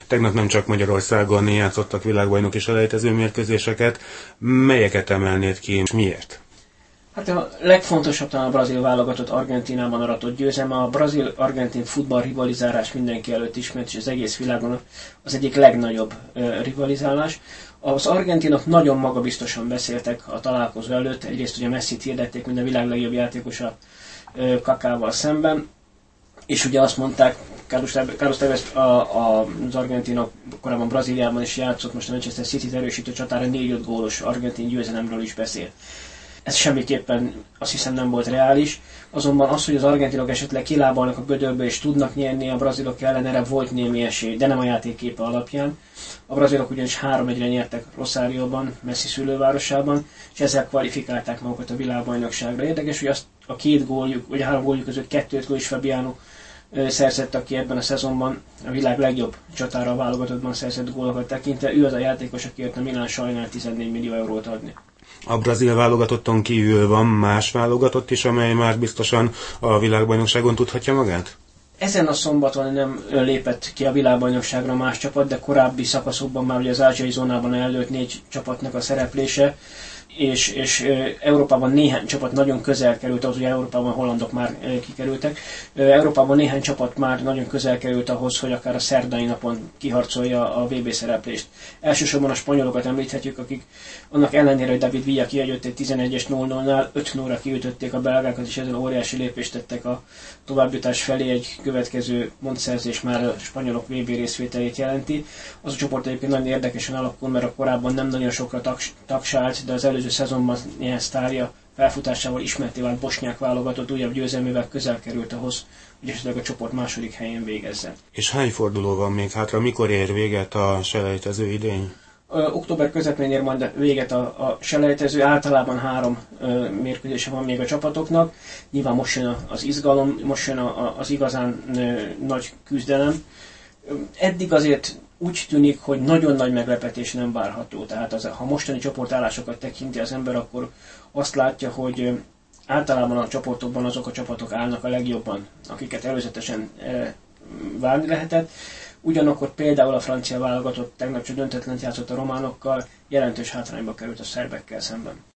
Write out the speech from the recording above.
Tegnap nem csak Magyarországon játszottak világbajnoki selejtező mérkőzéseket. Melyeket emelnéd ki, és miért? Hát a legfontosabb talán a brazil válogatott Argentínában aratott győzelme. A brazil-argentin futball rivalizálás mindenki előtt ismert, és az egész világon az egyik legnagyobb rivalizálás. Az argentinok nagyon magabiztosan beszéltek a találkozó előtt. Egyrészt ugye Messit hirdették, mint a világ legjobb játékosa Kakával szemben, és ugye azt mondták, Carlos Tevez az argentinok korábban Brazíliában is játszott, most a Manchester City-t erősítő csatára 4-5 gólos argentin győzelemről is beszél. Ez semmiképpen azt hiszem nem volt reális, azonban az, hogy az argentinok esetleg kilábalnak a gödörbe és tudnak nyerni a brazilok ellen, erre volt némi esély, de nem a játékképe alapján. A brazilok ugyanis 3-1-re nyertek Rosárióban, Messi szülővárosában, és ezzel kvalifikálták magukat a világbajnokságra. Érdekes, hogy azt a 2 góljuk, vagy a 3 góljuk között 2-t Luis Fabiano szerzett, aki ebben a szezonban a világ legjobb csatára a válogatottban szerzett gólokat tekintve. Ő az a játékos, akiért a Milán sajnál 14 millió eurót adni. A brazil válogatotton kívül van más válogatott is, amely már biztosan a világbajnokságon tudhatja magát? Ezen a szombaton nem lépett ki a világbajnokságra más csapat, de korábbi szakaszokban már ugye az ázsiai zónában előtt 4 csapatnak a szereplése, és Európában néhány csapat nagyon közel került, ahhoz, hogy Európában hollandok már kikerültek. Európában néhány csapat már nagyon közel került ahhoz, hogy akár a szerdai napon kiharcolja a VB szereplést. Elsősorban a spanyolokat említhetjük, akik annak ellenére, hogy David Villa kihagyott egy 11-es 0-0-nál, 5-0-ra kiütötték a belgákat, és ezzel óriási lépést tettek a továbbjutás felé. Egy következő pontszerzés már a spanyolok VB részvételét jelenti. Az a csoport egyébként nagyon érdekesen alakul, mert a korábban nem nagyon sokra tagsált, de az előző szezonban néhány sztárja felfutásával ismerté vált bosnyák válogatott újabb győzelmével közel került ahhoz, hogy esetleg a csoport második helyén végezzen. És hány forduló van még hátra? Mikor ér véget a selejtező idény? Október közepén ér majd véget a selejtező, általában 3 mérkőzése van még a csapatoknak. Nyilván most jön az izgalom, most jön az igazán nagy küzdelem. Eddig azért úgy tűnik, hogy nagyon nagy meglepetés nem várható. Tehát ha mostani csoportállásokat tekinti az ember, akkor azt látja, hogy általában a csoportokban azok a csapatok állnak a legjobban, akiket előzetesen várni lehetett. Ugyanakkor például a francia válogatott tegnap csak döntetlent játszott a románokkal, jelentős hátrányba került a szerbekkel szemben.